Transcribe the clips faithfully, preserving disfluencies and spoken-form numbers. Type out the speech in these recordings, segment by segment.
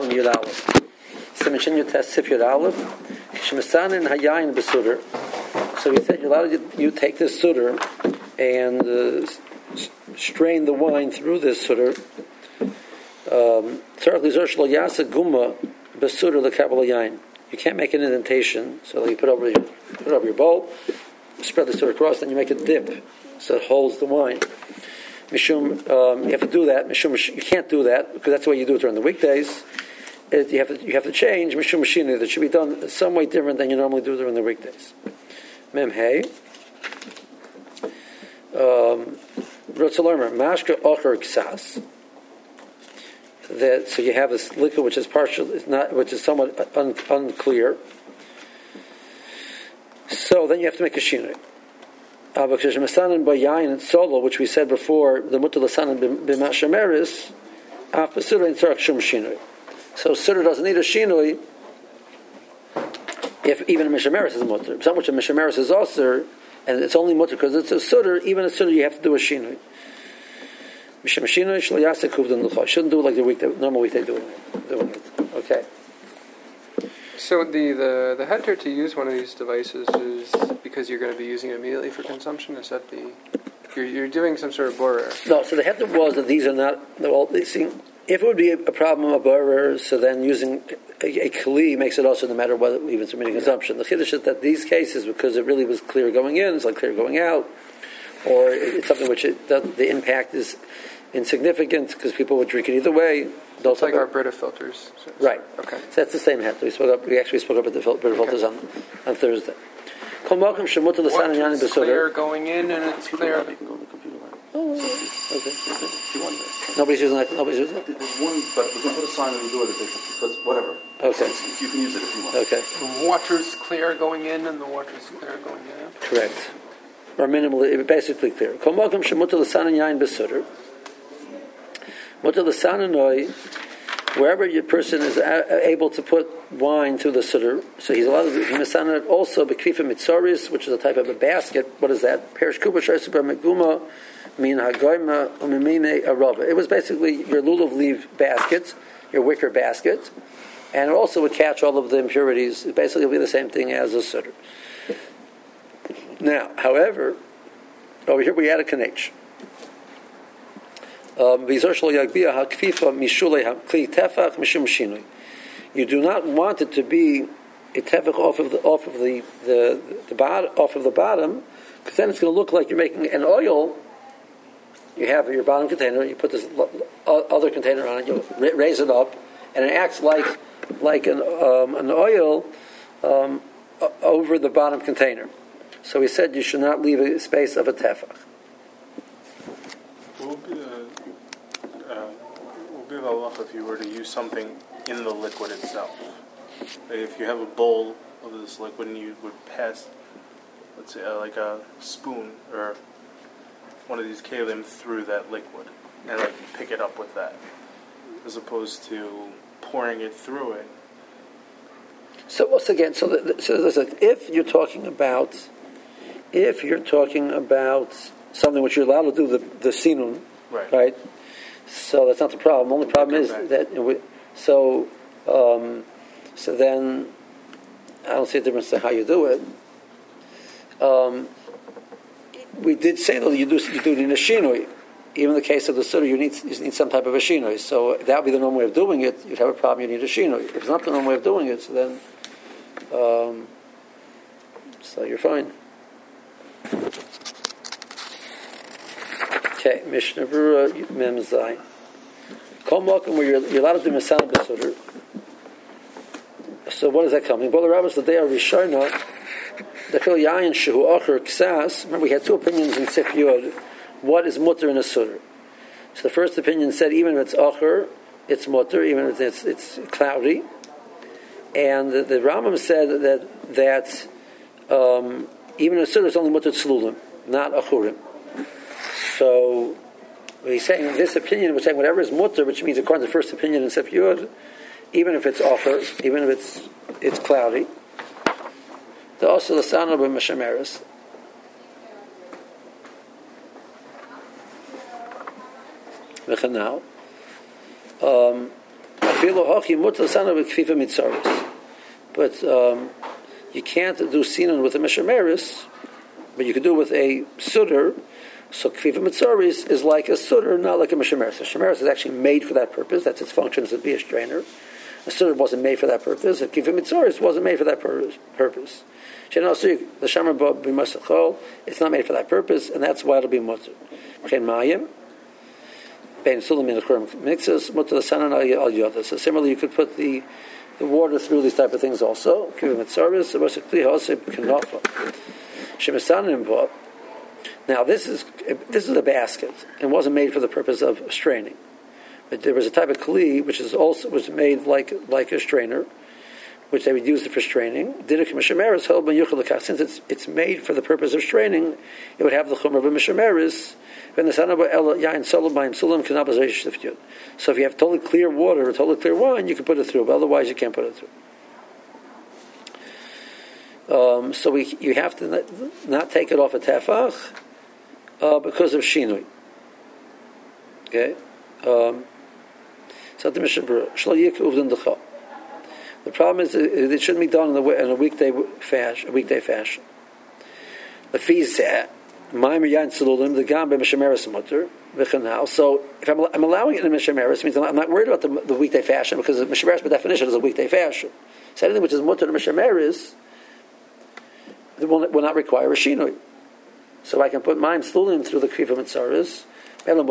Siman Yud Aleph. Siman Shin Yud Tes Sif Yud Aleph. Shemasanin Hayayin B'Suder. So he said, you're allowed to you take this suder and uh, strain the wine through this suder. Um, you can't make an indentation, so you put over your put over your bowl, spread the suder across, then you make a dip so it holds the wine. Mishum, um, you have to do that. Mishum, you can't do that because that's the way you do it during the weekdays. It, you have to you have to change Mishum Mashina. That should be done some way different than you normally do during the weekdays. Mem Hey. Rotzalomer Mashka Ocher Ksas. That so you have this liquid which is partial, is not which is somewhat un, unclear. So then you have to make a shinui. Because Masanan by Yain and Solo, which we said before, the Mutal Lasanan b'Mashameris, after Suda and Tzarek Shum Shinui. So Suda doesn't need a shinui if even a Mishameris is mutter. Some which a Mishameris is also, and it's only mutter because it's a Suda, even a Suda you have to do a shinui. Misham Shinui Shlo Yasek Huvdan Lucha. Shouldn't do it like the week that, normal week they doing it. Doing it. Okay. So the, the, the header to use one of these devices is because you're going to be using it immediately for consumption? Is that the... You're, you're doing some sort of borer? No, so the header was that these are not... Well, they see, if it would be a problem of borer, so then using a, a kli makes it also no matter whether even it's immediate consumption. The chiddush is that these cases, because it really was clear going in, it's like clear going out, or it's something which it, the, the impact is insignificant because people would drink it either way. It's like our Brita filters. So, right. Okay. So that's the same head. We spoke up. We actually spoke up at the fil- Brita filters on, on Thursday. Water's clear going in and it's clear. Oh, okay. okay. Nobody's using that. Nobody's using it. There's one, but we're going to put a sign on the door that they because whatever. Okay. So you can use it if you want. Okay. The water's clear going in and the water's clear going out. Correct. Or minimally, basically clear. Kol makom shemutar l'sanan yain b'suder. Mutar l'sananoi, wherever your person is a- able to put wine through the suder, so he's allowed to misanan it also b'kvifa mitzoris, which is a type of a basket. What is that? Perish kuba shaysu bar meguma min hagoyma umimine araba. It was basically your lulav leaf baskets, your wicker baskets, and it also would catch all of the impurities. It basically would be the same thing as a suder. Now, however, over here we add a kanech. Um, you do not want it to be a tefach off of the off of the the, the bottom off of the bottom, because then it's going to look like you're making an oil. You have your bottom container, you put this other container on it, you raise it up, and it acts like like an um, an oil um, over the bottom container. So he said you should not leave a space of a tefach. What would be the, uh, what would be the halacha if you were to use something in the liquid itself? Like if you have a bowl of this liquid and you would pass, let's say, uh, like a spoon or one of these kalim through that liquid and like pick it up with that, as opposed to pouring it through it. So once again, so, the, so listen, if you're talking about, if you're talking about something which you're allowed to do the the sinun, right? right? So that's not the problem. The only problem is back. that we, so um, so then I don't see a difference to how you do it. Um, we did say though you do you do it in a shinui. Even in the case of the suda, you need you need some type of a shinui. So if that would be the normal way of doing it, you'd have a problem. You need a shinui. If it's not the normal way of doing it, so then um, so you're fine. Okay, Mishnah Berurah Mem Zayin. Kol Mokum where you're, you're allowed to do Masan B'Suder. So what is that coming? Well, the rabbis the day of Rishona, the Chil Yayin Shehu Acher Ksas. Remember, we had two opinions in Sif Yod. What is mutter in a suder? So the first opinion said even if it's Acher, it's mutter, even if it's it's cloudy. And the, the Rambam said that that um, even in a suder is only mutter tzlulim, not achurim. So he's saying this opinion, we're saying whatever is mutter, which means according to the first opinion in Sef Yud, even if it's acher, even if it's it's cloudy. The also the son of a Meshameris. Now, um, But um, you can't do sinan with a mishameris, but you could do it with a sutter. So kfifa mitzaris is like a sutter, not like a mishameris. A mishameris is actually made for that purpose. That's its function as to be a strainer. A sutter wasn't made for that purpose. A kfifa mitzaris wasn't made for that purpose. The shamar b'masachol, it's not made for that purpose, and that's why it'll be mutter. So similarly, you could put the the water through these type of things also. Now this is this is a basket. It wasn't made for the purpose of straining, but there was a type of kli which is also was made like like a strainer, which they would use it for straining. Since it's it's made for the purpose of straining, it would have the chumrah of a mishameris. So if you have totally clear water or totally clear wine, you can put it through, but otherwise you can't put it through. Um, so we, you have to not, not take it off a tefach uh, because of shinui. Okay? Um, the problem is it shouldn't be done in a, in a weekday fashion. A weekday fashion. The fees that. So if I'm, I'm allowing it in a mishameris, means I'm not worried about the, the weekday fashion because the mishameris by definition is a weekday fashion. So anything which is mutter to mishameris will, will not require a shinui. So I can put mine slulim through the kfifa mitzaris. So I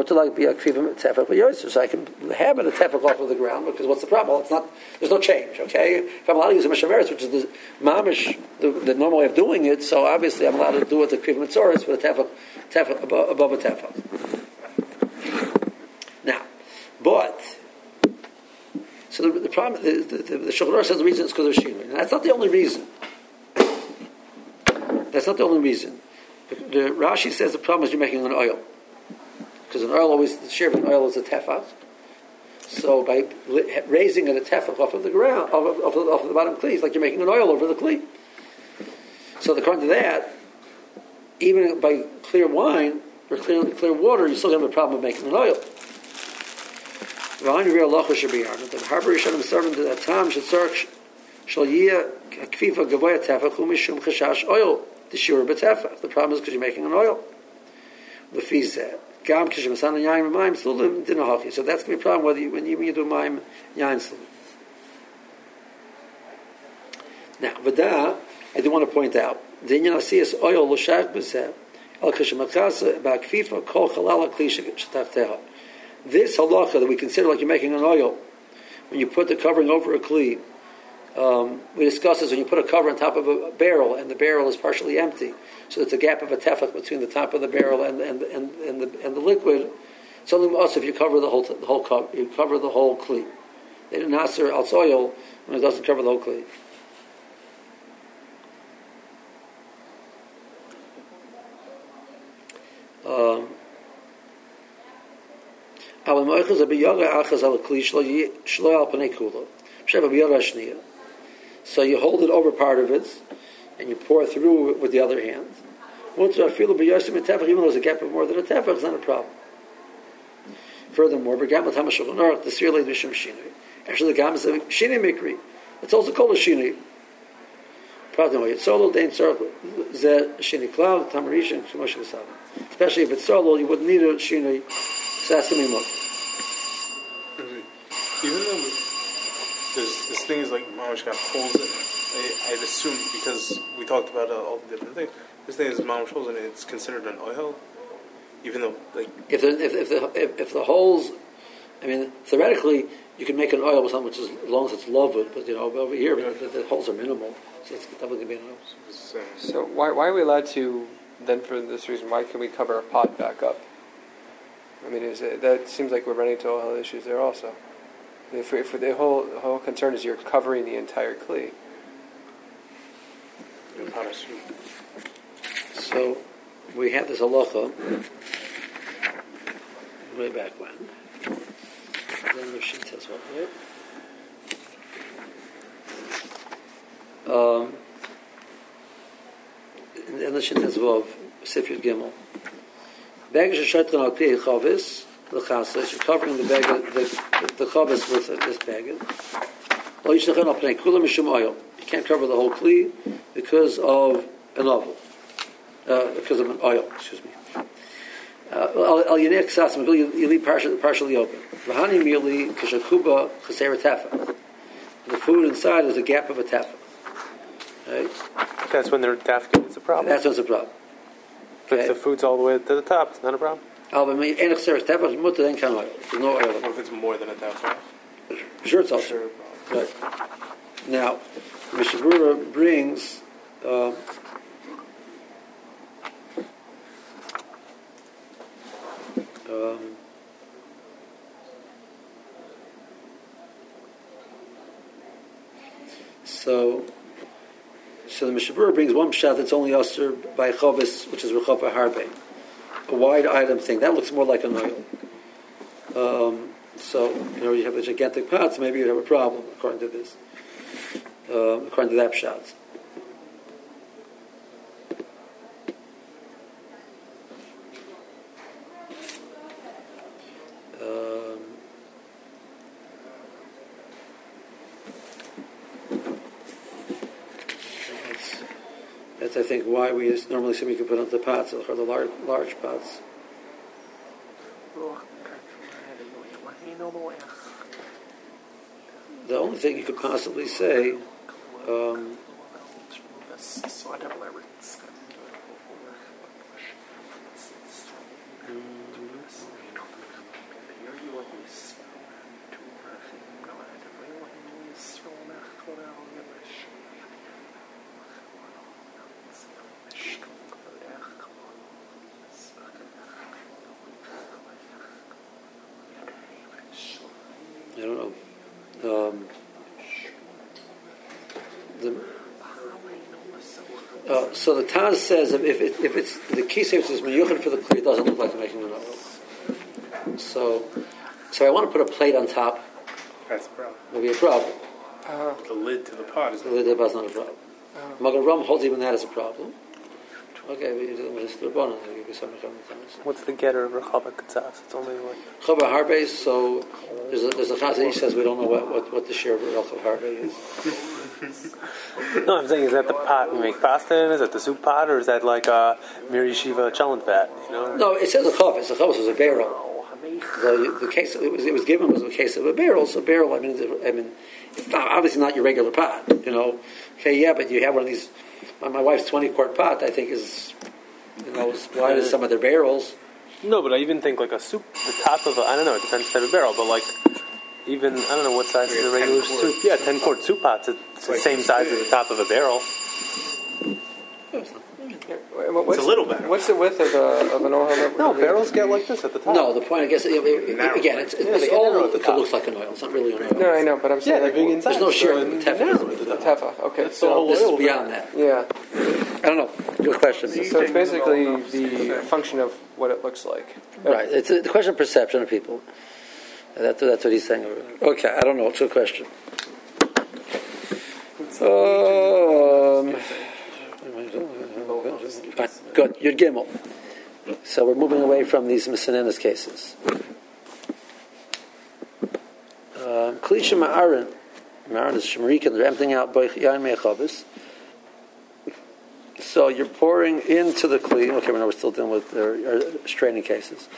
can have it a tefach off of the ground because what's the problem? Well, it's not. There's no change. Okay, if I'm allowed to use a mishameris, which is the mamish, the, the normal way of doing it, so obviously I'm allowed to do it the kfifa mitzaris with a tefach, tefach above, above a tefach. Now, but so the, the problem, the, the, the, the Shulchan Aruch says the reason is because of shinui. That's not the only reason. That's not the only reason. The, the Rashi says the problem is you're making an oil. Because an oil always, the share of an oil is a tefach. So by raising it a tefach off of the ground, off of, off of, off of the bottom kli, it's like you're making an oil over the kli. So according to that, even by clear wine or clear clear water, you still have a problem of making an oil. The Harper Rishonim started to that time should search Shaliyah Kfifa Gavoya Tefach Umishum Chashash oil the Shura B'Tefach. The problem is because you're making an oil. The fees that. So that's going to be a problem whether you, when, you, when you do mime yain slulim. Now, v'da, I do want to point out the inyan asiyas oil l'shach b'zeh al k'shemachasa ba'kfifa kol chalala kli shetachteha. This halacha that we consider like you're making an oil when you put the covering over a kli. Um, we discussed this when you put a cover on top of a barrel and the barrel is partially empty, so there's a gap of a tefach between the top of the barrel and and and, and the and the liquid. It's only also if you cover the whole the whole cover, you cover the whole kli. They didn't aser al soil when it doesn't cover the whole kli. Um, so you hold it over part of it, and you pour through it with the other hand. Even though there's a gap of more than a tefach, it's not a problem. Furthermore, the Sir Leid Mishum Shinui. Actually, the Gam is a Shinui Mikri. It's also called a Shinui. Especially if it's solo, you wouldn't need a Shinui. So that's going to be more. Even though there's, this thing is like Mamash got holes in it, I, I'd assume because we talked about uh, all the different things, this thing is Mamash holes in it, it's considered an oil, even though like if the if if the if, if the holes, I mean theoretically you can make an oil with something which is as long as it's loved, but you know over here yeah. the, the holes are minimal, so it's definitely going to be an oil. So why why are we allowed to then for this reason? Why can we cover a pot back up? I mean, is it, that seems like we're running into all issues there also. If, if the whole the whole concern is you're covering the entire kli. So we have this halacha way back when. Then the sheet says what, right? Um, and the sheet says of Sifyud Gimel. Baggage shaytran al pi chavis the chassidus. You're covering the beged, the the, the chavis with this beged. You can't cover the whole kli because of an oval, uh, because of an oil. Excuse me. Al yinei ksas, you leave partially, partially open. V'hani mili kashakuba chaser tefa. The food inside is a gap of a tefa. Right? That's when they're dafkin. It's a problem. That's what's a problem. But if the food's all the way to the top, it's not a problem. Al b'mei ein chaser tefa mutter then kan oil. There's no oil. What if it's more than a tefa? Sure, it's also right. Now, Mishnah Berurah brings. Uh, um, so, so the Mishnah Berurah brings one pshat that's only usher by chavis, which is rechava harbe, a wide item thing that looks more like an oil. Um, so, you know, you have a gigantic pot, so maybe you have a problem according to this. Uh, according to that pshat. Um, that's, that's, I think, why we just normally say we can put on the pots, or the large, large pots. The only thing you could possibly say, um, I don't know. Um, the, uh, so the Taz says if, if, it, if it's the key says is meyuchad for the kli, it doesn't look like making an oil. So, so I want to put a plate on top. That's a problem. Maybe a problem. Uh, the lid to the pot is the lid to the pot is not a problem. Uh, Magen Ram holds even that as a problem. Okay, but just the bottom. What's the getter of Rechava Katzaf? It's only like Rechava Harbe. So there's a there's a chazan who says we don't know what, what, what the share of Rechava Harbe is. No, I'm saying, is that the pot we make pasta in? Is that the soup pot, or is that like a Mir Yeshiva chalent vat? You know? No, it says a chavis. A chavis was a barrel. The, the case it was it was given was a case of a barrel. So barrel, I mean, I mean, it's not, obviously not your regular pot. You know, okay, yeah, but you have one of these. My wife's twenty quart pot, I think, is, you know, as wide as some of their barrels. No, but I even think like a soup, the top of a, I don't know, it depends on the type of barrel, but like, even, I don't know what size is the regular soup. Yeah, ten quart soup pots, it's the same size as the top of a barrel. It's a little better. What's the width of, a, of an oil? No, barrels get like this at the top. No, the point, I guess, it, it, it, again, it's, it's, it's all it looks like an oil. It's not really an oil. No, I know, but I'm saying, yeah, like, inside, there's no share of the tefa. The tefa, okay. It's so this is beyond that. Yeah. I don't know. Good question. So, so it's basically the function of what it looks like. Right. It's a, the question of perception of people. That's, that's what he's saying. Okay, I don't know. It's a good question. Um... Fine. Good. Yud Gimel. So we're moving away from these Misanenas cases. Klisha Ma'arin. Ma'arin is Shemarikan. They're emptying out Boich Yain Me'echabis. So you're pouring into the Kli. Okay, we're still dealing with their straining cases.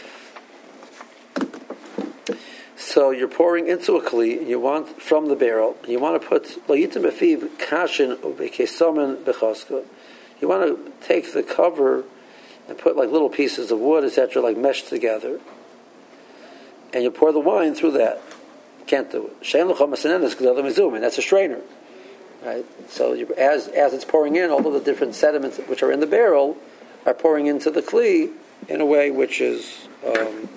So you're pouring into a Kli. You want, from the barrel, you want to put Layitim Befiv Kashin Ubekesomen Bechoska. You want to take the cover and put like little pieces of wood, et cetera, like meshed together, and you pour the wine through that. Can't do it. Shein l'chol masanenas because other mizum, that's a strainer, right? So you, as as it's pouring in, all of the different sediments which are in the barrel are pouring into the kli in a way which is um,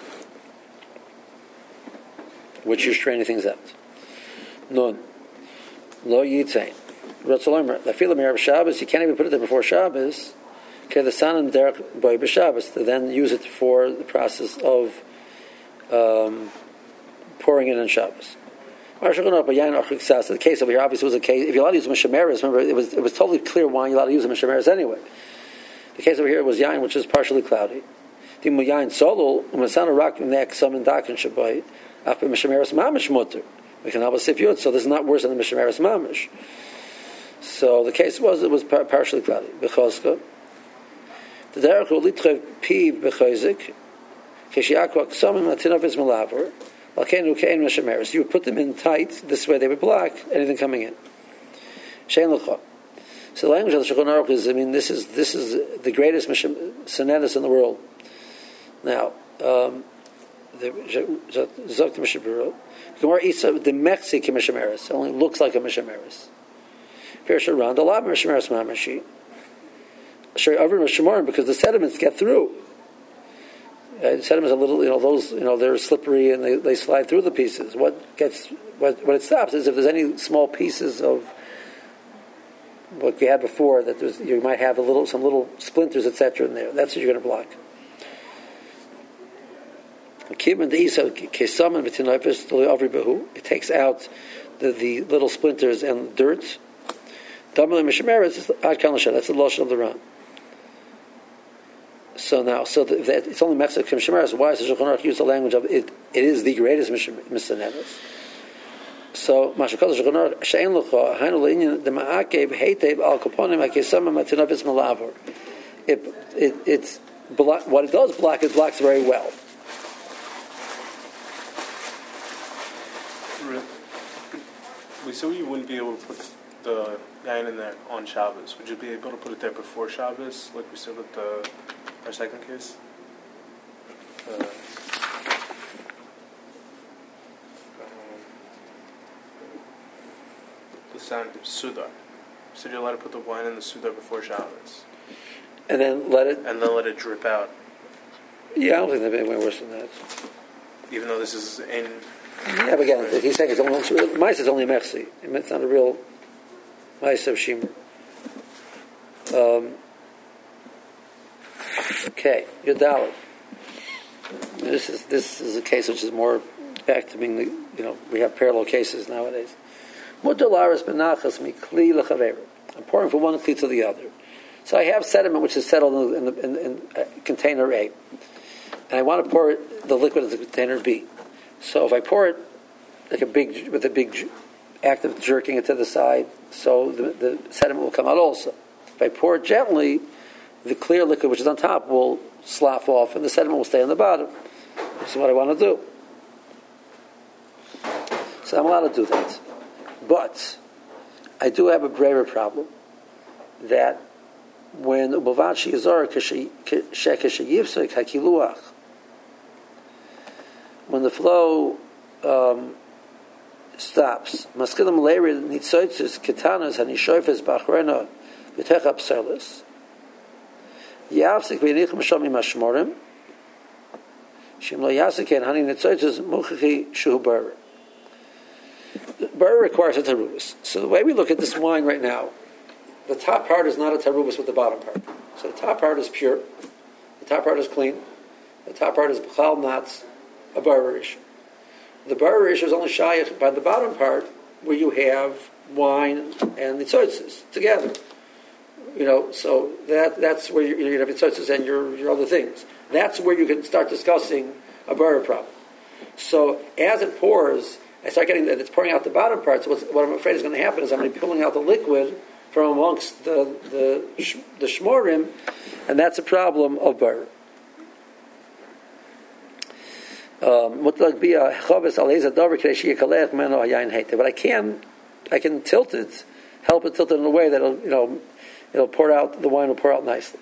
which you're straining things out. Nun lo yitain. The filam of Shabbos, you can't even put it there before Shabbos. Okay, the son and derech boy b'Shabbos to then use it for the process of um, pouring it on Shabbos. The case over here obviously was a case. If you're allowed to use mishameres, remember it was it was totally clear wine. You're allowed to use mishameres anyway. The case over here was yain, which is partially cloudy. The muyayin solul umasana rak nek summon dakin shabai after mishameres mamish mutter. We can have a sifyut, so this is not worse than the mishameres mamish. So the case was it was par- partially cloudy because the derech will litrev pi b'chayzik kishiakwa ksamim atinav is malaver alkeinu kein mishameres. You would put them in tight. This way they would block anything coming in. Shein l'cha. So the language of the Shulchan Aruch is, I mean, this is this is the greatest Senetus in the world. Now, um, the Zok the Mishabura, Gemara Isa the Mechzi Mishameres only looks like a Mishameres. Perish around a lot of Mishameres Mamashi. Sure, over Mishamorim because the sediments get through. Uh, the sediments are a little, you know, those, you know, they're slippery and they, they slide through the pieces. What gets, what, what it stops is if there's any small pieces of what we had before, that there's, you might have a little, some little splinters, et cetera, in there. That's what you're going to block. It takes out the, the little splinters and dirt. That's the lotion of the Ran. So now, so the, that it's only Mexican Shemeres. Why does the Shulchan Aruch use the language of it? It is the greatest Mishaneres. So, Mashakal Shulchan Aruch Shein Lucha Hainu Leinian the Ma'akev Heitev Al Kaponim Akesama Matinavis Malaver. It it it's what it does block. It blocks very well. We said you wouldn't be able to put the yain in there on Shabbos. Would you be able to put it there before Shabbos, like we said with the our second case? Uh, The sound of Sudar. So you're allowed to put the wine in the Sudar before Shabbos. And then let it... And then let it drip out. Yeah, I don't think there'd be any worse than that. Even though this is in... Yeah, but again, right. He's saying it's only... Mice is only a Mechzi. It's not a real Mice of Shimer. Um, okay, Yodalad. This is this is a case which is more back to being the... You know, we have parallel cases nowadays. I'm pouring from one kli to the other. So I have sediment which is settled in, the, in, in, in uh, container A, and I want to pour it, the liquid into container B. So if I pour it like a big with a big act of jerking it to the side, so the, the sediment will come out also. If I pour it gently, the clear liquid which is on top will slough off, and the sediment will stay on the bottom. This is what I want to do. So I'm allowed to do that. But I do have a braver problem that when ubavachi yizar keshayivsek hakiluach, when the flow um, stops, maskilam leirid nitzoitzis ketanas hanishoifes bachrena v'techa pselis yavsik v'yinichem shomim hashmorim shem lo yasiken hani nitzoitzis muchachi shuhu bar. Bar requires a tarubis. So the way we look at this wine right now, the top part is not a tarubis with the bottom part. So the top part is pure, the top part is clean, the top part is b'chal not a bar issue. The bar issue is only shayach by the bottom part where you have wine and the tzotzes together. You know, so that that's where you, you have your tzotzes and your, your other things. That's where you can start discussing a bar problem. So as it pours, I start getting that it's pouring out the bottom part. So what's, what I'm afraid is going to happen is I'm going to be pulling out the liquid from amongst the the the shmorim, and that's a problem of bar. Um, but I can, I can tilt it, help it tilt it in a way that it'll, you know, it'll pour out, the wine will pour out nicely.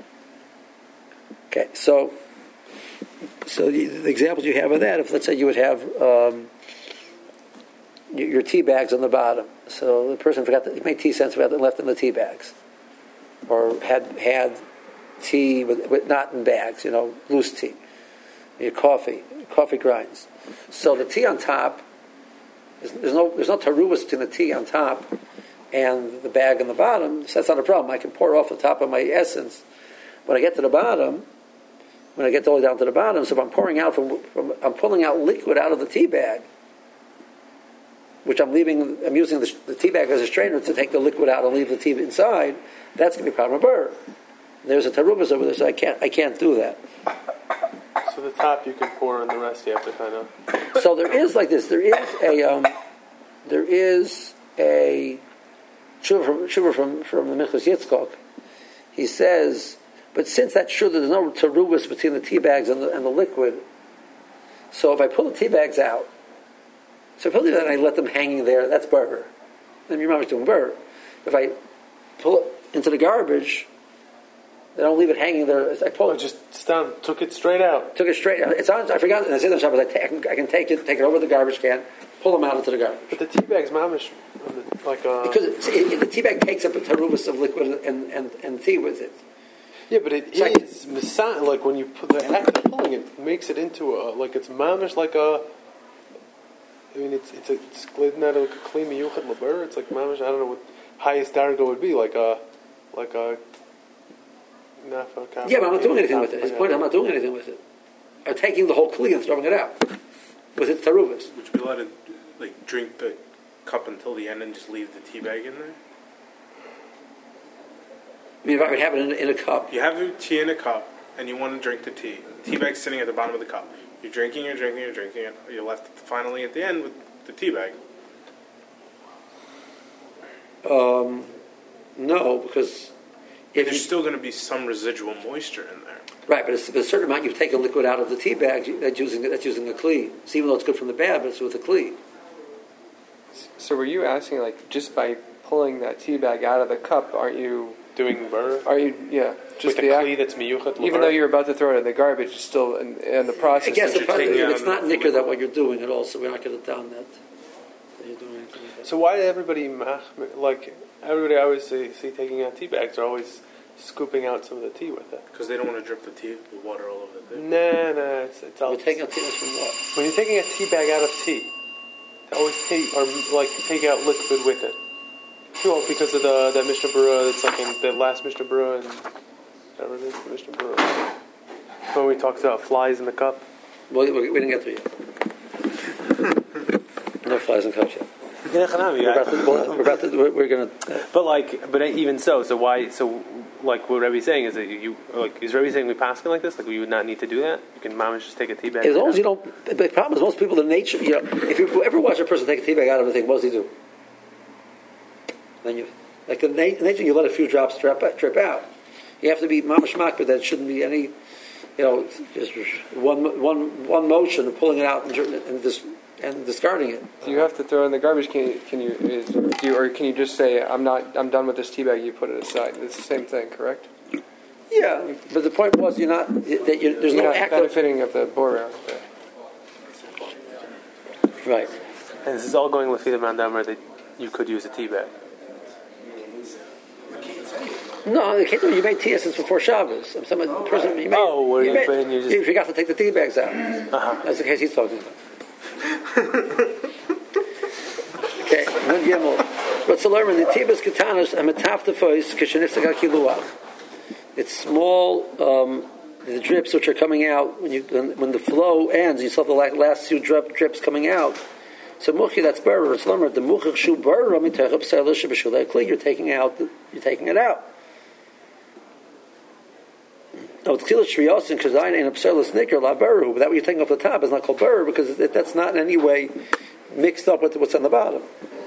Okay, so, so the, the examples you have of that, if let's say you would have um, your, your tea bags on the bottom, so the person forgot that, made tea cents left in the tea bags, or had had tea with, with not in bags, you know, loose tea. Your coffee, coffee grinds. So the tea on top, there's, there's no there's no tarubas between the tea on top and the bag on the bottom. So that's not a problem. I can pour off the top of my essence. When I get to the bottom, when I get all the way down to the bottom, so if I'm pouring out from, from I'm pulling out liquid out of the tea bag, which I'm leaving, I'm using the, the tea bag as a strainer to take the liquid out and leave the tea inside. That's going to be a problem of burr. There's a tarubas over there, so I can't I can't do that. the top you can pour, and the rest you have to kind of. So there is like this. There is a um, there is a tshuva from tshuva from from the Minchas Yitzchok. He says, but since that's true, there's no terubas between the tea bags and the, and the liquid. So if I pull the tea bags out, so if I pull it out and I let them hanging there, that's burger. Then your mom's doing burger. If I pull it into the garbage, I don't leave it hanging there. I pull I it. just stand, took it straight out. Took it straight out. It's on. I forgot. And I said on Shabbos, I, ta- I, can, I can take it, take it over the garbage can, pull them out into the garbage. But the tea bag's mamish, like uh. Because it's, it, the tea bag takes up a terubas of liquid and, and, and tea with it. Yeah, but it It's is misa- like when you put the act of pulling it makes it into a like it's mamish like a. I mean, it's it's a, it's glidden out of like a kli miyuchad labur. It's like mamish. I don't know what highest dargo would be like a like a. Nafa, Yeah, but I'm not doing anything with it. His point, I'm not doing anything with it. I'm taking the whole kli and throwing it out with its terubas. Would you be allowed to like drink the cup until the end and just leave the tea bag in there? I mean, if I would have it in, in a cup. You have the tea in a cup and you want to drink the tea. The tea bag's sitting at the bottom of the cup. You're drinking, you're drinking, you're drinking it. You're left finally at the end with the tea bag. Um, no, because if There's you, still going to be some residual moisture in there. right, but it's a certain amount you've taken liquid out of the tea bag. That's using that's using a kli. So even though it's good from the bad, but it's with a kli. So were you asking like just by pulling that tea bag out of the cup, aren't you doing burr? Are you yeah? Just With the a act, kli that's miyuchat. even though you're about to throw it in the garbage, it's still in, in the process. I guess that the you're part, taking if out it's not and- nicker that what you're doing at all, so we're not going to down that. that you're doing anything with that. So why did everybody mach- like everybody I always see, see taking out tea bags are always scooping out some of the tea with it? Because they don't want to drip the tea, the water all over the thing. Nah, nah, it's it's all. We're taking out tea bags from what? When you're taking a tea bag out of tea, they always take or like take out liquid with it. Well, because of the that Mishnah Berurah, it's like in the last Mishnah Berurah and whatever it is, the Mishnah Berurah. When we talked about flies in the cup. Well, we, we didn't get there yet. No flies in cups yet. We're about to, we're, about to, we're, we're going to. Uh, But like, but even so, so why? So like, what Rebbe's saying is that you like is Rebbe saying we pass like this? Like we would not need to do that. You can mamish just take a tea bag. as long as you don't. The problem is most people, the nature. You know, if you ever watch a person take a tea bag out of a thing, what does he do? Then you, like the na- nature, you let a few drops drip, drip out. You have to be mamash mak, but there shouldn't be any. You know, just one one one motion of pulling it out and, and dis, and discarding it. Do you have to throw it in the garbage? Can you, can you, is, do you, or can you just say, "I'm not, I'm done with this tea bag"? You put it aside. It's the same thing, correct? Yeah, but the point was, you're not that you, there's You're no not act of, benefiting of the borer. right. And this is all going with the mandamar that you could use a tea bag. No, the case you made tea since before Shabbos. Some person you made, Oh, well, you, you- made, but you just- you forgot to take the tea bags out. Uh-huh. That's the case he's talking about. Okay, one gimel. What's the learn? The tibas katanas and metaftefois kishenifsaka kiluach. It's small. Um, the drips which are coming out when you when, when the flow ends, you saw the last few drip, drips coming out. So muchi, that's berer. It's learn the muchach shu berer mitachab selish b'shulei kli. You're taking out. You're taking it out. Now, it's kilas shviyosin because I ain't absurd snicker la beru, but that what you're taking off the top is not called beru because it, that's not in any way mixed up with what's on the bottom.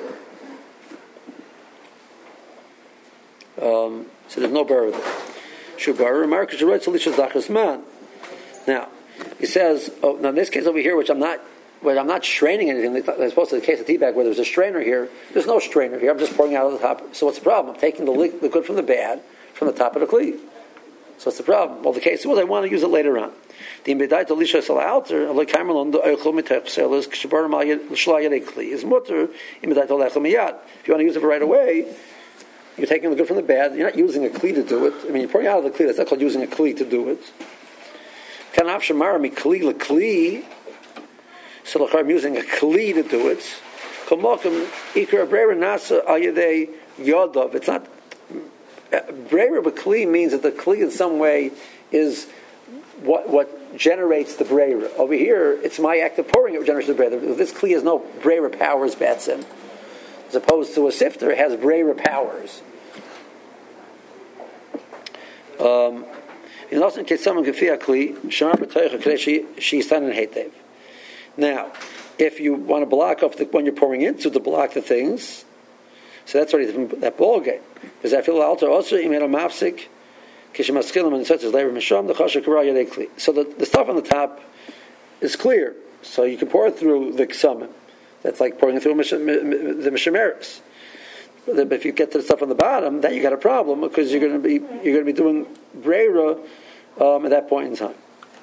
Um, so there's no beru there. Shu beru markus right solution zachas man. Now he says, oh, now in this case over here, which I'm not, where I'm not straining anything. As opposed to the case of tea bag where there's a strainer here. There's no strainer here. I'm just pouring out of the top. So what's the problem? I'm taking the liquid from the bad from the top of the kli. So what's the problem? Well, the case was I want to use it later on. The imbedait alisha sal alter like kamerlon the oichel mitach selos kshbar mal shlaya kli is mutter imbedait olechem miyad. If you want to use it right away, you're taking the good from the bad. You're not using a kli to do it. I mean, you're pouring out of the kli. That's not called using a kli to do it. Kanaf shamara mi kli le kli. So I'm using a kli to do it. Kamokim ikar brera nasa al yedei yodov. It's not. Breira b'kli means that the kli in some way is what what generates the breira. Over here, it's my act of pouring it which generates the breira. This kli has no breira powers, batsim. As opposed to a sifter, it has breira powers. Um, In also in case someone gefia kli, shamar b'toicha kadesh sheyistanen heitev. Now, if you want to block off the, when you're pouring into to block the things, so that's already different, that ball game. Because I feel alter also imeno mafsik kishemaschilim and such as labor misham the chasher kara yadei kli. So the, the stuff on the top is clear, so you can pour it through the ksumim. That's like pouring it through the mishameris. But if you get to the stuff on the bottom, then you got a problem because you're going to be you're going to be doing breira um, at that point in time.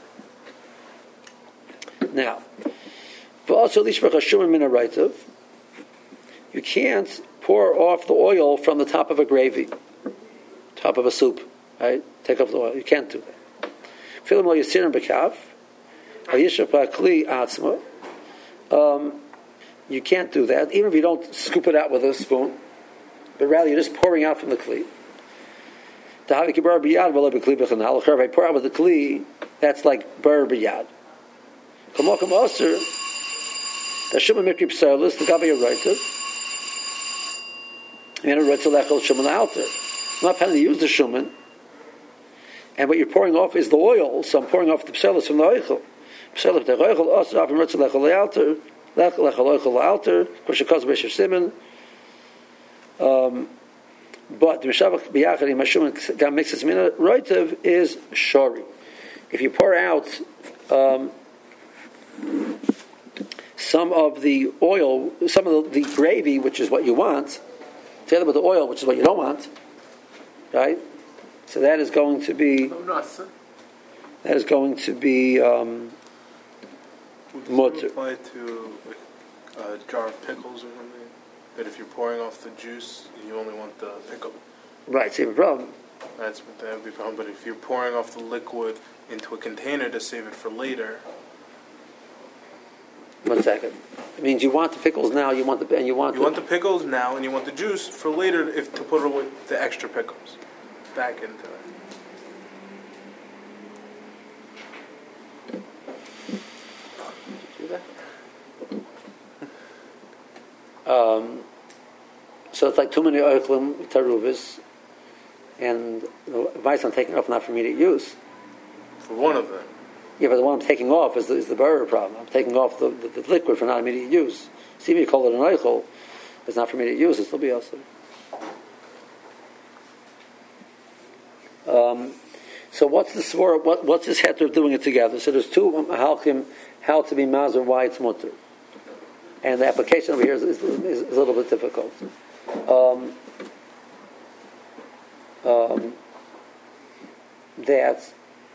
Now, for also lishbach hashumin min haraitav, you can't pour off the oil from the top of a gravy, top of a soup, right? Take off the oil. You can't do that. Filim lo yisirim b'kav, hayishap ha'kli atzma. Um, you can't do that, even if you don't scoop it out with a spoon, but rather you're just pouring out from the kli. If I pour out with the kli, that's like bar b'yad. Kamokam Oser, the Shuman Mikri Psarlis, the Gabi Yoraitav, and a Retzalechel Shuman Alter. I'm not planning to use the Shuman, and what you're pouring off is the oil, so I'm pouring off the Psarlis from the Oichel. Psarlis, the Oichel, Oser, off and Retzalechel Alter, Lechel Oichel Alter, Koshakos Beshev Simon. Um, but the Mishavach B'yachad in Mashuman Gam Mixes Mina Roitav is Shori. If you pour out um, some of the oil, some of the, the gravy, which is what you want, together with the oil, which is what you don't want, right? So that is going to be that is going to be um, Would this apply to like, a jar of pickles or something? That if you're pouring off the juice, you only want the pickle. Right, same problem. That's that would be a problem. But if you're pouring off the liquid into a container to save it for later. One second. It means you want the pickles now. You want the and you want you the, want the pickles now, and you want the juice for later. If to put away the extra pickles back into it. Um, so it's like too many oichlim taruvis, and the advice I'm taking off not for immediate use. For one of them. Yeah, but the one I'm taking off is the, is the burger problem. I'm taking off the, the, the liquid for not immediate use. See if you call it an oichel, it's not for immediate use. It'll still be also. Um, so what's the svara? What, what's this heter of doing it together? So there's two halkim how to be mazer, why it's mutter. And the application over here is, is, is, is a little bit difficult. Um, um, that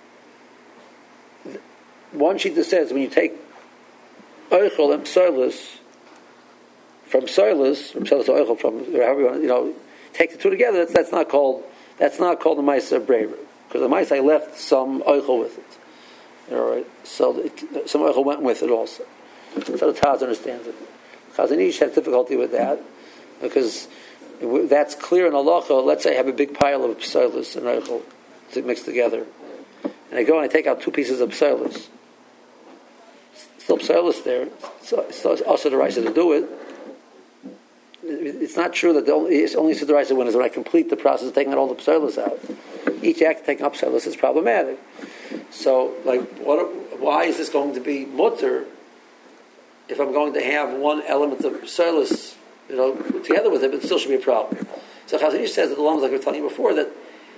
one sheet that says when you take oichel and psoilus from psoilus, from psoilus to oichel, from however you want, you know, take the two together. That's, that's not called that's not called the ma'aser breira, because the ma'aser left some oichel with it. All right, so it, some oichel went with it also. So the Taz understands it. Chazon Ish has difficulty with that because that's clear in halacha. Let's say I have a big pile of psoilus and oichel to mix together, and I go and I take out two pieces of psoilus. Still psoilus there. So it's also the right to do it. It's not true that the only, it's only the right when is when I complete the process of taking out all the psoilus out. Each act of taking out psoilus is problematic. So, like, what? Why is this going to be mutter? If I'm going to have one element of psoilus, you know, together with it, but it still should be a problem. So Chazon Ish says that the Lama, like we were telling you before, that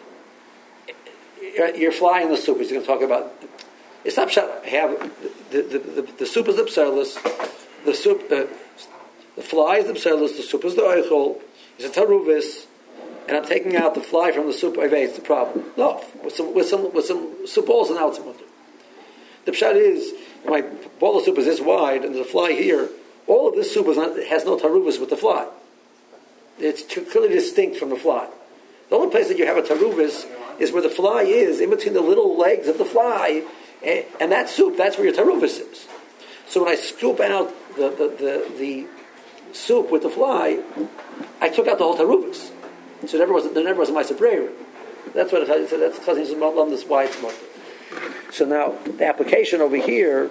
you're flying the soup, which you're going to talk about. It's not shut. Have the the, the, the soup is the psoilus, the soup, uh, the fly is the psoilus, the soup is the oichel, it's a taruvis, and I'm taking out the fly from the soup. It's the problem. No, with some with some with some soup balls and out some of it. The pshat is, my bowl of soup is this wide, and there's a fly here. All of this soup is not, has no taruvas with the fly. It's too, clearly distinct from the fly. The only place that you have a taruvas is where the fly is, in between the little legs of the fly, and, and that soup, that's where your taruvas is. So when I scoop out the, the, the, the soup with the fly, I took out the whole taruvas. So there never was, there never was a ma'aser breira. That's what it, so that's because he's this why it's mutter. So now, the application over here,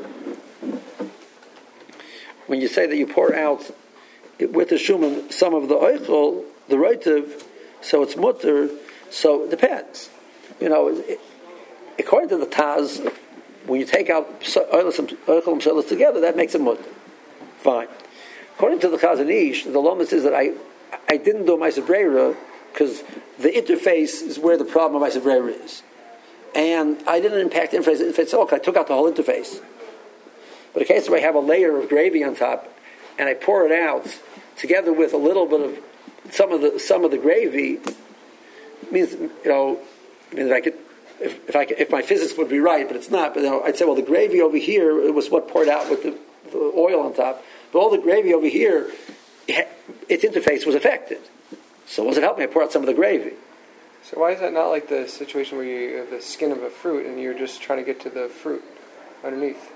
when you say that you pour out with the shuman some of the oichel, the roitiv, so it's mutter, so it depends. You know, it, according to the Taz, when you take out oil and psalos together, that makes it mutter. Fine. According to the Chazon Ish, the Lama says that I I didn't do Ma'aser Breira because the interface is where the problem of Ma'aser Breira is. And I didn't impact the interface. If it's okay, I took out the whole interface. But in case where I have a layer of gravy on top and I pour it out together with a little bit of some of the some of the gravy, means, you know, I mean, if I could, if, if I could, if my physics would be right, but it's not. But you know, I'd say, well, the gravy over here, it was what poured out with the, the oil on top. But all the gravy over here, its interface was affected. So was it help me? I pour out some of the gravy. So why is that not like the situation where you have the skin of a fruit and you're just trying to get to the fruit underneath?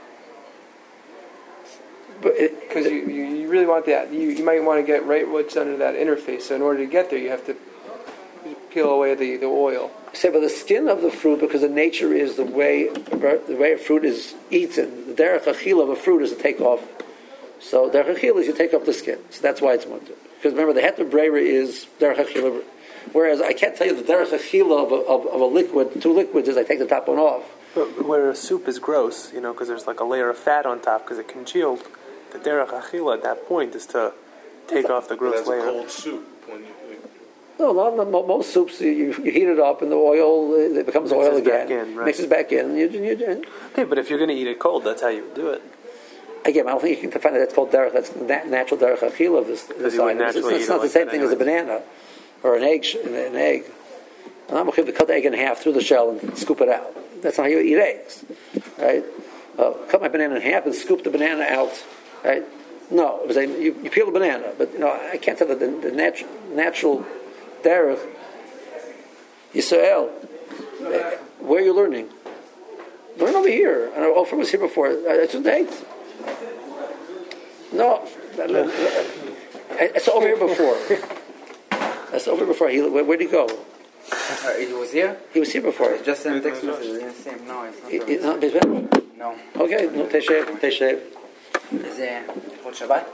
Because you, you, you really want that. You, you might want to get right what's under that interface. So in order to get there, you have to peel away the, the oil. Say, but the skin of the fruit, because the nature is the way the way a fruit is eaten. The derech achila of a fruit is to take off. So derech achila is you take off the skin. So that's why it's mutter. Because remember, the heter breira is derech achila. Whereas I can't tell you the derech achila of a, of, of a liquid, two liquids, is I take the top one off. But where a soup is gross, you know, because there's like a layer of fat on top because it congealed. The derech achila at that point is to take off the gross that's layer. That's a cold soup. When you, no, no, no, most soups you, you heat it up and the oil it becomes mixes oil again. Back in, right. Mixes back in. You, you, you, okay, but if you're going to eat it cold, that's how you would do it. Again, I don't think you can find that that's called derech. That's nat- natural derech achila of this. this item. It's, it's, it's not the like same thing anyways. As a banana or an egg. An egg. And I'm going to cut the egg in half through the shell and scoop it out. That's not how you eat eggs, right? Uh, cut my banana in half and scoop the banana out, right? No, it was a, you, you peel the banana, but you know I can't tell that the, the natu- natural derech. Yisrael, where are you learning? Learn over here. I know Ofer was here before. It's a date. No, it's over here before. That's over before. He, where, where'd he go? Uh, he was here? He was here before. It's just sent text message. He didn't see him. No, it's not. It, it, not Bezbel? No. Okay, no, Teshev, Teshev. זה עוד שבת?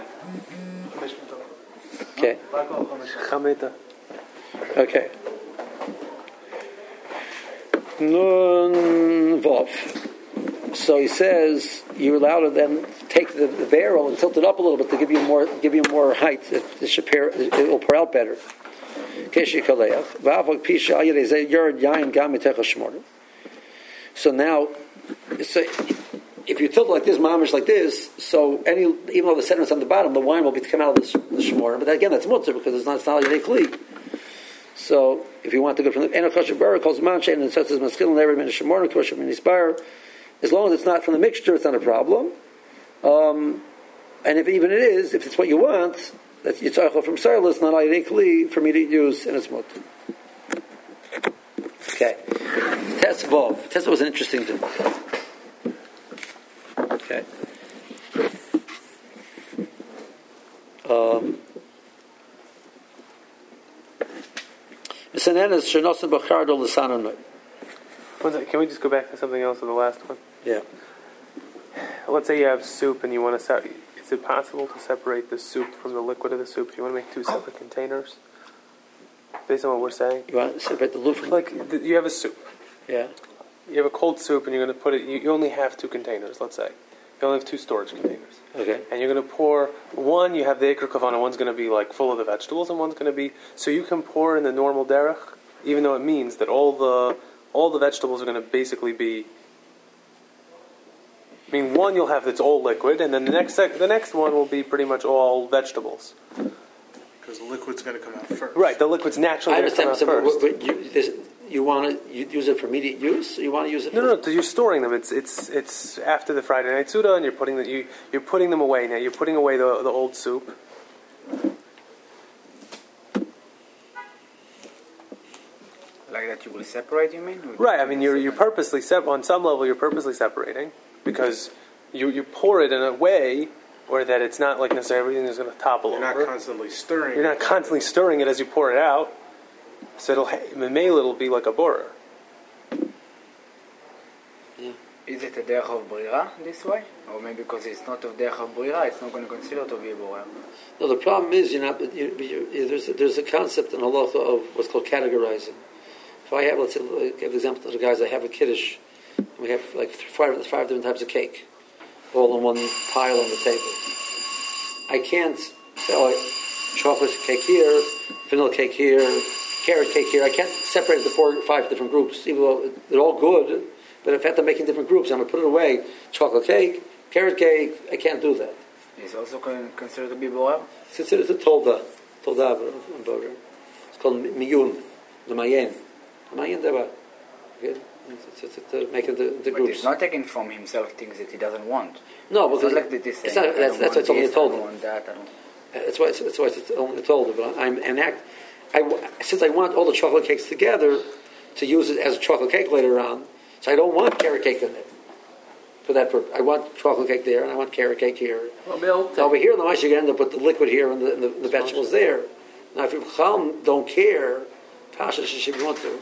Okay. Chameta. Okay. Nun Vov. So he says you're allowed to then take the, the barrel and tilt it up a little bit to give you more give you more height. It, it, should pair, it will pour out better. So now, so if you tilt it like this, mamish like this, so any even though the sediment's on the bottom, the wine will be to come out of the, the shmorah. But again, that's mutter because it's not it's not a kli. So if you want to go from the enokasher bar calls manshain and says maskil and every minute shmorah to worship minisbar, as long as it's not from the mixture, it's not a problem. Um, and if even it is, if it's what you want, that yitzachol from sarlus, not a kli for me to use, and it's mutter. Okay, Test Vov. Test was an interesting thing. Okay. Um, Can we just go back to something else in the last one? Yeah. Let's say you have soup and you want to se- is it possible to separate the soup from the liquid of the soup? Do you want to make two separate containers? Based on what we're saying? You want to separate the loop from... Like, you have a soup. Yeah. You have a cold soup and you're going to put it... You, you only have two containers, let's say. You only have two storage containers. Okay. And you're going to pour... One, you have the Iker Kavan, and one's going to be, like, full of the vegetables, and one's going to be... So you can pour in the normal derech, even though it means that all the all the vegetables are going to basically be... I mean, one you'll have that's all liquid, and then the next sec- the next one will be pretty much all vegetables. Because the liquid's going to come out first. Right, the liquid's naturally going to come out so first. But you, this, you want to you use it for immediate use, or you want to use it? No, for... no, because you're storing them. It's it's it's after the Friday night Suda, and you're putting the, you you're putting them away now. You're putting away the the old soup. Like that, you will separate. You mean? Right. I mean, you're you're purposely sep- on some level you're purposely separating because you you pour it in a way or that it's not like necessarily everything is going to topple You're over. not constantly stirring. You're not constantly stirring it as you pour it out. So it'll mainly it'll be like a borer. Yeah. Is it a derech of brira this way, or maybe because it's not of derech of brira, it's not going to consider to be a borer? No, the problem is you're not. You, you, there's a, there's a concept in halacha of what's called categorizing. If I have, let's say, give the example to the guys, I have a kiddush, and we have like five, five different types of cake, all in one pile on the table. I can't say, oh, chocolate cake here, vanilla cake here, carrot cake here. I can't separate the four or five different groups, even though they're all good. But if I have to make in different groups, I'm going to put it away. Chocolate cake, carrot cake, I can't do that. It's also con- considered to be borer? It's considered a tolda, tolda in Borer. It's called miyun, the mayen. The mayen deba. Okay? It's, it's, it's, to make it the, the But groups. he's not taking from himself things that he doesn't want. No, It's because not like that he's it's saying, not, I that's, don't that's want why it's only a this, I don't tolda. want that, I don't... That's why it's, that's why it's only a tolda. But I'm an act. I, since I want all the chocolate cakes together to use it as a chocolate cake later on, so I don't want carrot cake in it. For that purpose, I want chocolate cake there, and I want carrot cake here. Well, Bill, So over here, in the mice, you're going to end up with the liquid here and the, and the, the vegetables there. Now, if you don't care, Pasha should want to.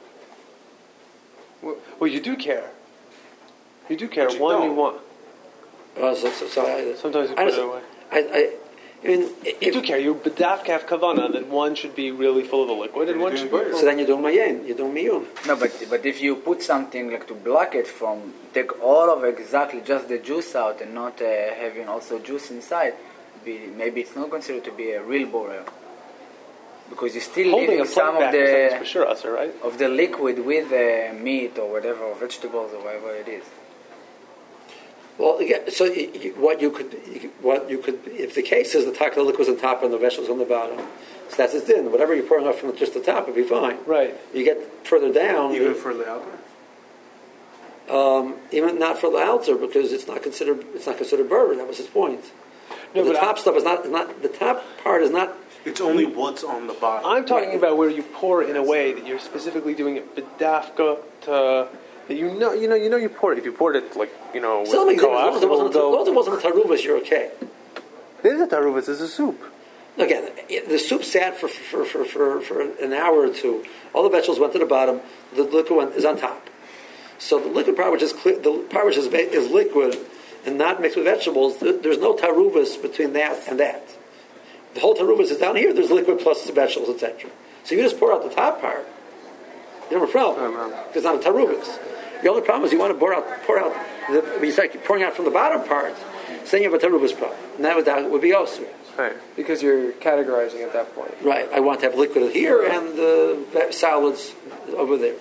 Well, you do care. You do care. But you One, don't. you want. Uh, so, so, so I, Sometimes you I, put it away. I, I, I mean, You if, do care. You bedafka have kavana that one should be really full of the liquid and one should be. so then you're doing mayen, you're doing miyun. No, but but if you put something like to block it from, take all of exactly just the juice out and not uh, having also juice inside, be, maybe it's not considered to be a real borer. Because you're still Holding leaving a some plate of back is the something for sure, Asr, right? of the liquid with the meat or whatever, or vegetables or whatever it is. Well, again, so you, you, what you could, you, what you could, if the case is the taka liquid's on top and the vegetables on the bottom, so that's its din. Whatever you're pouring off from just the top would be fine. Right. You get further down, Even you- for the alcohol? um, even not for the altar because it's not considered, it's not considered burr. That was his point. No, the but top I- stuff is not, not the top part is not. It's only what's on the bottom. I'm talking about where you pour it in a way that you're specifically doing it bedafka to. That you know, you know, you know, you pour it. If you poured it like you know with Still makes difference. As long as it coaxial wasn't, as long as dough, it wasn't a taruvas, you're okay. it is a taruvas. It's a soup. Again, the soup sat for, for, for, for, for an hour or two. All the vegetables went to the bottom. The liquid went, is on top. So the liquid part, which is clear, the part which is, is liquid and not mixed with vegetables, there's no taruvas between that and that. The whole taruvas is down here. There's liquid plus the vegetables, et cetera. So you just pour out the top part. You have a problem. Because it's not a taruvas. The only problem is you want to pour out, pour out. The, when you start pouring out from the bottom part, so then you have a taruvas problem, and that would, that would be also. Right. because you're categorizing at that point. Right, I want to have liquid here and uh, solids over there.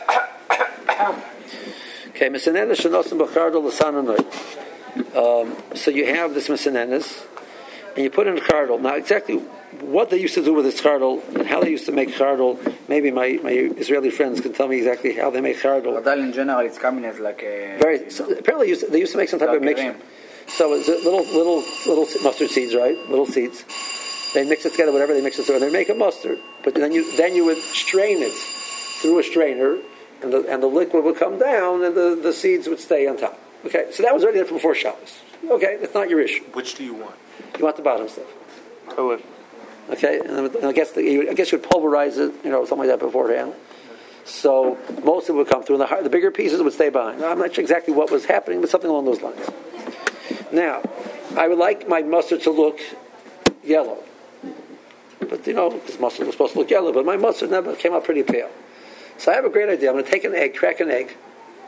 Okay, Mesenenes shenosim b'chardo l'sananoi. So you have this mesenenes, and you put in chardal. Now, exactly what they used to do with this chardal and how they used to make chardal, maybe my, my Israeli friends can tell me exactly how they make chardal. Chardal in general, it's coming as like a... Very. So apparently, used to, they used to make some type of mixture. So it's little, little, little mustard seeds, right? Little seeds. They mix it together, whatever they mix it together, and they make a mustard. But then you, then you would strain it through a strainer, and the and the liquid would come down, and the, the seeds would stay on top. Okay, so that was already there from before Shabbos. Okay, that's not your issue. Which do you want? You want the bottom stuff. I would. Okay, and, then, and I guess the, you, I guess you would pulverize it, you know, something like that beforehand. So most of it would come through, and the, hard- the bigger pieces would stay behind. I'm not sure exactly what was happening, but something along those lines. Now, I would like my mustard to look yellow. But, you know, because mustard was supposed to look yellow, but my mustard never came out pretty pale. So I have a great idea. I'm going to take an egg, crack an egg.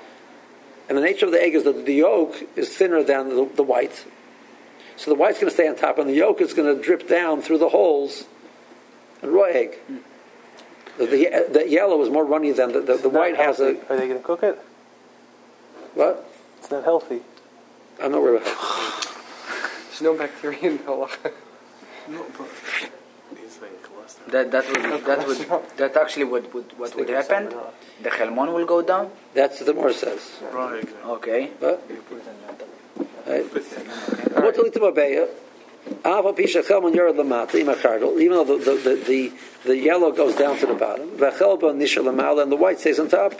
And the nature of the egg is that the yolk is thinner than the, the white. So the white's going to stay on top, and the yolk is going to drip down through the holes. A raw egg. The, the, the yellow is more runny than the, the, the white has a... Are they going to cook it? What? It's not healthy. I'm not worried about that. There's no bacteria in halacha. No, but he's saying cholesterol. That that would that would that actually would, would what would happen? The Helmon will go down. That's what the Gemara says. Right. Okay. What? Right. What to leave to Ava pisha chelmon yorad lamata imachardol. Even though the the, the the the yellow goes down to the bottom, v'chelba nishal lamala, and the white stays on top.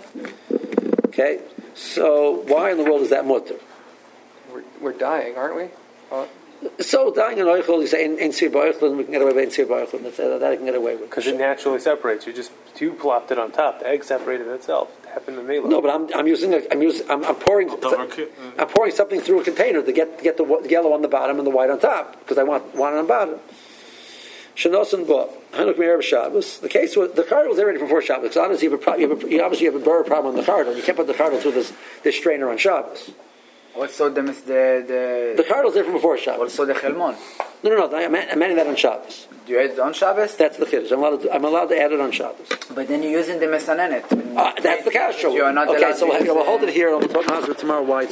Okay. So why in the world is that mutter? We're, we're dying, aren't we? Uh, So dying in oichel, you say in in sir ba'oichlin, we can get away with in sir ba'oichlin. That's uh, that I can get away with. Because it naturally separates. You just you plopped it on top. The egg separated itself. It happened to me. No, but I'm I'm using a, I'm using I'm, I'm pouring I'm pouring something through a container to get to get the, the yellow on the bottom and the white on top because I want one on the bottom. Shenosan Ba, Hanuk Me'erev Shabbos. The case was, the cardinal was there already before Shabbos. Because honestly, you, have a pro, you, have a, you obviously have a burr problem on the cardinal. You can't put the cardinal through this, this strainer on Shabbos. Also the the the, The cardinal was there from before Shabbos. also the chelmon. No, no, no. I'm, I'm adding that on Shabbos. Do you add it on Shabbos? That's the chiddush. I'm allowed to, I'm allowed to add it on Shabbos. But then you're using the mesanenet. Uh, that's the kasha. You are not Okay, allowed so to we'll, use, we'll hold uh, it here. We'll talk tomorrow why.